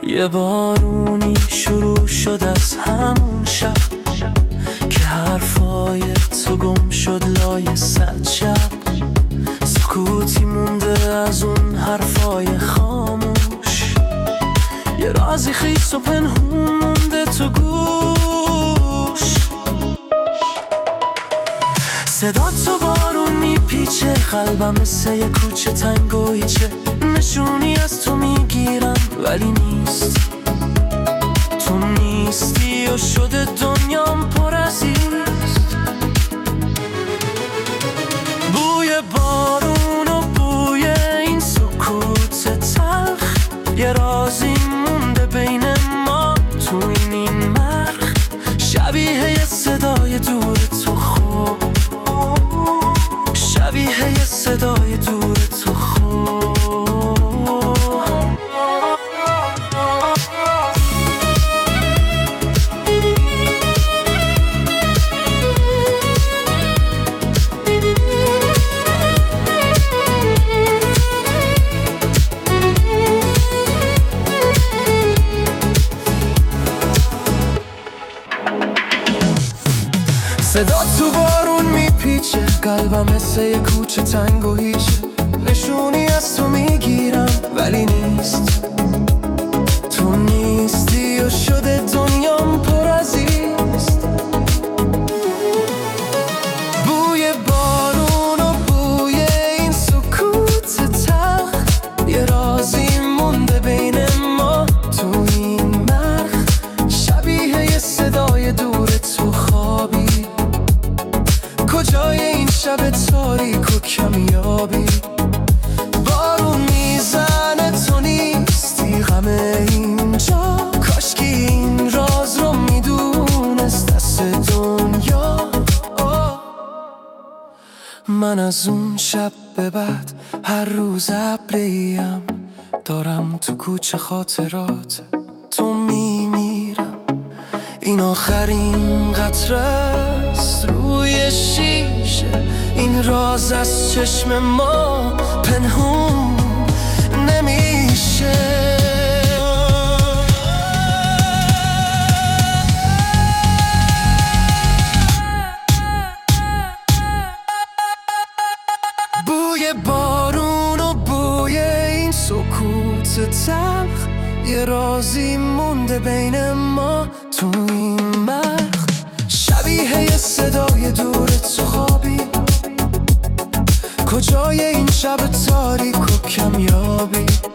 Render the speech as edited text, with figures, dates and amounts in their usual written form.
یه بارونی شروع شد از همون شب که حرفای تو گم شد لای صد شب. سکوتی مونده از اون حرفای خاموش، یه رازی خیس و پنهون مونده تو گوش. صدا تو بارون میپیچه، قلبم مثل یه کوچه تنگ و هیچه. نشونی از تو میگیرم ولی نیست، تو نیستی و شده دنیام پر از ایست. بوی بارون و بوی این سکوت تلخ، یه رازی مونده بین ما تو این مرخ. شبیه یه صدای دور تو خوب، شبیه یه صدای دور تو خوب. صدا تو بارون میپیچه، قلبم مثل یه کوچه تنگ و هیچه. نشونی از تو میگیرم ولی نیست، تو نیستی و شده دنیام پر از ایست. بوی بارون و بوی این سکوت تلخ، یه رازی مونده بین ما تو این مرخ. شبیه یه صدای دور تو خوابی، کجای این شب تاریک و کمیابی. بارون میزنه تو نیستی، غم اینجا. کاشکی این راز رو میدونست دست دنیا. من از اون شب به بعد هر روز ابریم، دارم تو کوچه خاطرات تو میمیرم. این آخرین قطره‌ست روی شیشه، این راز از چشم ما پنهون نمیشه. بوی بارون و بوی این سکوت تلخ، یه رازی مونده بین ما تو این مرخ. شبیه یه صدای دور تو خوابی، کجای این شب تاریک و کمیابی.